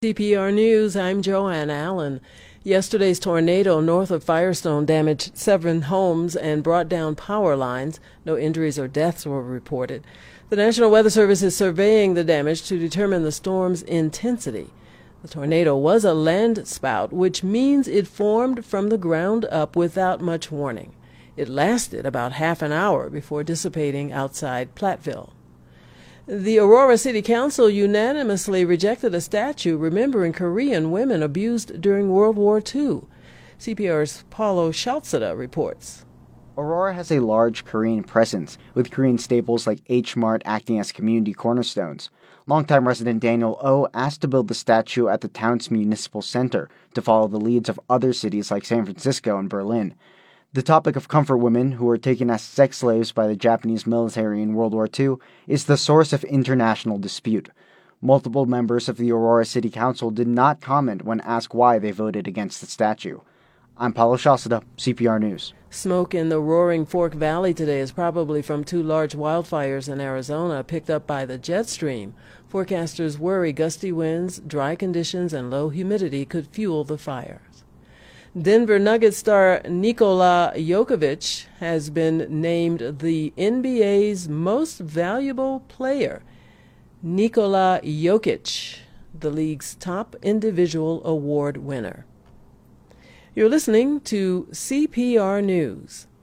CPR News, I'm Joanne Allen. Yesterday's tornado north of Firestone damaged 7 homes and brought down power lines. No injuries or deaths were reported. The National Weather Service is surveying the damage to determine the storm's intensity. The tornado was a land spout, which means it formed from the ground up without much warning. It lasted about half an hour before dissipating outside Platteville. The Aurora City Council unanimously rejected a statue remembering Korean women abused during World War II. CPR's Paulo Shalzada reports. Aurora has a large Korean presence, with Korean staples like H-Mart acting as community cornerstones. Longtime resident Daniel Oh asked to build the statue at the town's municipal center to follow the leads of other cities like San Francisco and Berlin. The topic of comfort women who were taken as sex slaves by the Japanese military in World War II is the source of international dispute. Multiple members of the Aurora City Council did not comment when asked why they voted against the statue. I'm Paulo Shalzada, CPR News. Smoke in the Roaring Fork Valley today is probably from 2 large wildfires in Arizona picked up by the jet stream. Forecasters worry gusty winds, dry conditions, and low humidity could fuel the fires. Denver Nuggets star Nikola Jokic has been named the NBA's most valuable player. Nikola Jokic, the league's top individual award winner. You're listening to CPR News.